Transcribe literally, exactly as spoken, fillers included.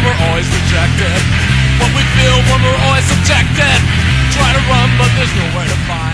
we're always rejected. What we feel when we're always subjected. Try to run, but there's nowhere to find.